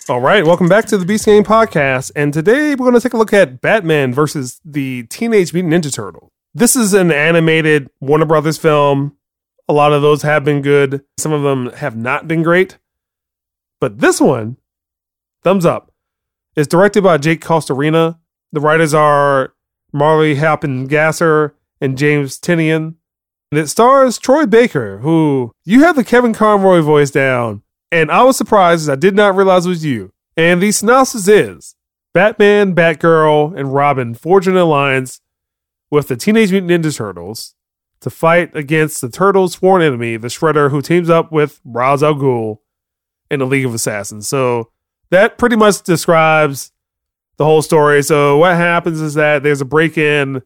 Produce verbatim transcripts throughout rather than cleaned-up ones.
All right, welcome back to the Beast Game Podcast, and today we're going to take a look at Batman versus the Teenage Mutant Ninja Turtle. This is an animated Warner Brothers film. A lot of those have been good. Some of them have not been great. But this one, thumbs up. It's directed by Jake Costarina. The writers are Marley Halpin-Gasser and James Tynion. And it stars Troy Baker, who you have the Kevin Conroy voice down. And I was surprised as I did not realize it was you. And the synopsis is Batman, Batgirl, and Robin forge an alliance with the Teenage Mutant Ninja Turtles to fight against the Turtles' sworn enemy, the Shredder, who teams up with Ra's al Ghul in the League of Assassins. So that pretty much describes the whole story. So what happens is that there's a break-in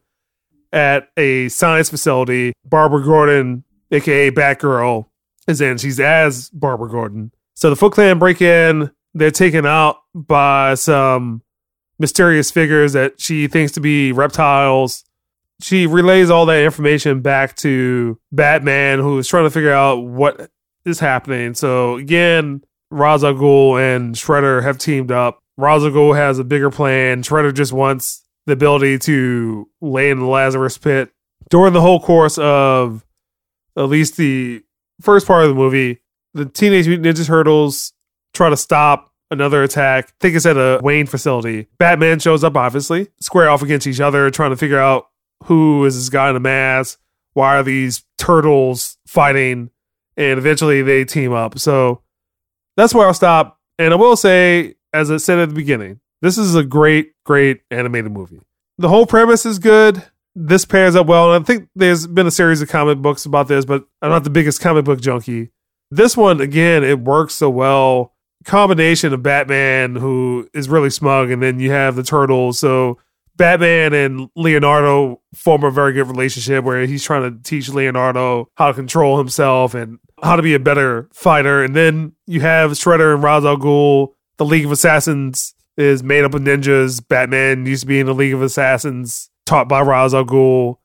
at a science facility. Barbara Gordon, a k a. Batgirl, is in. She's as Barbara Gordon. So the Foot Clan break in. They're taken out by some mysterious figures that she thinks to be reptiles. She relays all that information back to Batman, who is trying to figure out what is happening. So again, Ra's al Ghul and Shredder have teamed up. Ra's al Ghul has a bigger plan. Shredder just wants the ability to lay in the Lazarus pit. During the whole course of at least the first part of the movie, the Teenage Mutant Ninja Turtles try to stop another attack. I think it's at a Wayne facility. Batman shows up, obviously, square off against each other, trying to figure out who is this guy in a mask? Why are these turtles fighting? And eventually they team up. So that's where I'll stop. And I will say, as I said at the beginning, this is a great, great animated movie. The whole premise is good. This pairs up well. And I think there's been a series of comic books about this, but I'm not the biggest comic book junkie. This one, again, it works so well. Combination of Batman, who is really smug, and then you have the Turtles. So Batman and Leonardo form a very good relationship where he's trying to teach Leonardo how to control himself and how to be a better fighter. And then you have Shredder and Ra's al Ghul. The League of Assassins is made up of ninjas. Batman used to be in the League of Assassins, taught by Ra's al Ghul.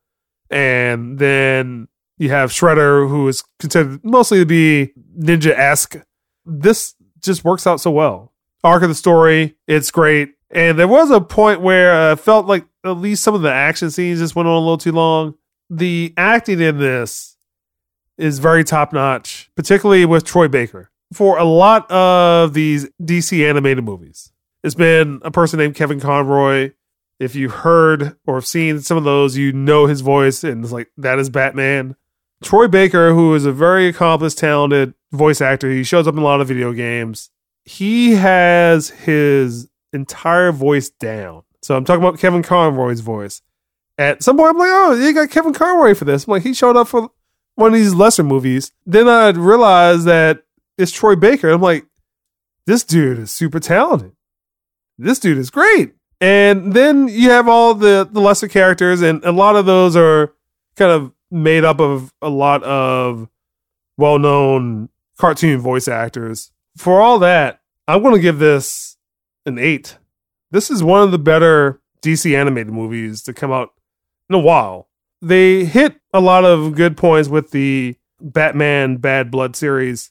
And then you have Shredder, who is considered mostly to be ninja-esque. This just works out so well. Arc of the story, it's great. And there was a point where I felt like at least some of the action scenes just went on a little too long. The acting in this is very top-notch, particularly with Troy Baker. For a lot of these D C animated movies, it's been a person named Kevin Conroy. If you heard or have seen some of those, you know his voice, and it's like, that is Batman. Troy Baker, who is a very accomplished, talented voice actor, he shows up in a lot of video games. He has his entire voice down. So I'm talking about Kevin Conroy's voice. At some point, I'm like, oh, you got Kevin Conroy for this. I'm like, he showed up for one of these lesser movies. Then I realized that it's Troy Baker. I'm like, this dude is super talented. This dude is great. And then you have all the, the lesser characters, and a lot of those are kind of made up of a lot of well-known cartoon voice actors. For all that, I'm going to give this an eight. This is one of the better D C animated movies to come out in a while. They hit a lot of good points with the Batman Bad Blood series.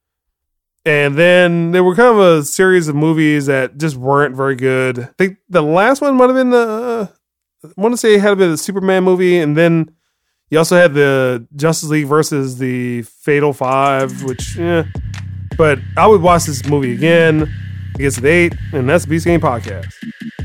And then there were kind of a series of movies that just weren't very good. I think the last one might have been the, uh, I want to say it had a bit of the Superman movie. And then you also had the Justice League versus the Fatal Five, which, eh. But I would watch this movie again. It gets an eight, and that's the Beast Game Podcast.